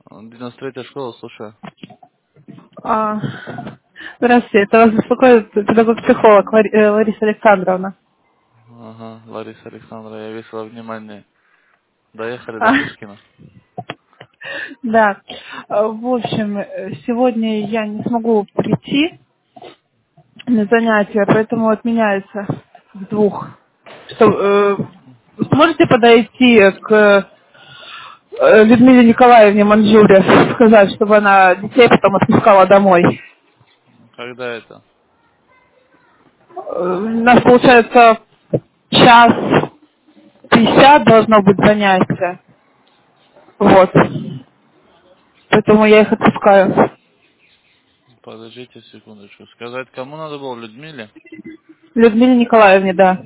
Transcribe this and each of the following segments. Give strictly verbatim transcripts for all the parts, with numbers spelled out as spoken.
девяносто третья школа, слушаю. А, здравствуйте, это вас беспокоит педагог-психолог Лари- э, Лариса Александровна. Ага, Лариса Александровна, я весила внимание. Доехали А, до Пушкина. да. А, В общем, э, сегодня я не смогу прийти на занятия, поэтому отменяется с двух. Что, э, вы сможете подойти к э, Людмиле Николаевне Манжуре, сказать, чтобы она детей потом отпускала домой? Когда это? Э, У нас получается час пятьдесят должно быть занятие. Вот. Поэтому я их отпускаю. Подождите секундочку. Сказать, кому надо было? Людмиле? Людмиле Николаевне, да.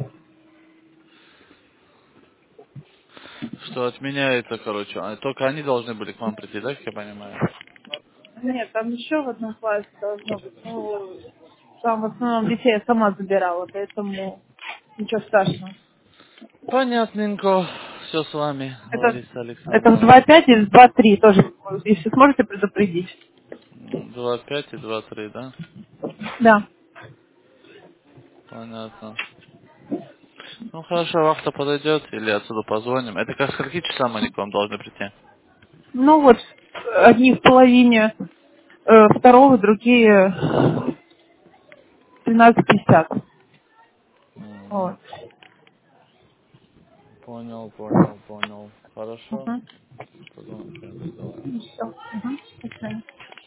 Что отменяется, короче. А, Только они должны были к вам прийти, да, как я понимаю? Нет, там еще в одном классе должно быть. Ну, там в основном детей я сама забирала, поэтому ничего страшного. Понятненько. Все с вами, Это, Лариса это в Александровна. два пять и в два три тоже, если сможете предупредить. М, два пять и два три, да? Да. Понятно. Ну хорошо, вахта подойдет или отсюда позвоним. Это как с скольки часам они к вам должны прийти? Ну вот, одни в половине э, второго, другие в тринадцать пятьдесят. Угу. Вот. Понял, понял, понял. Хорошо. Угу. Позвоню, что-нибудь сделаем. Все. Угу.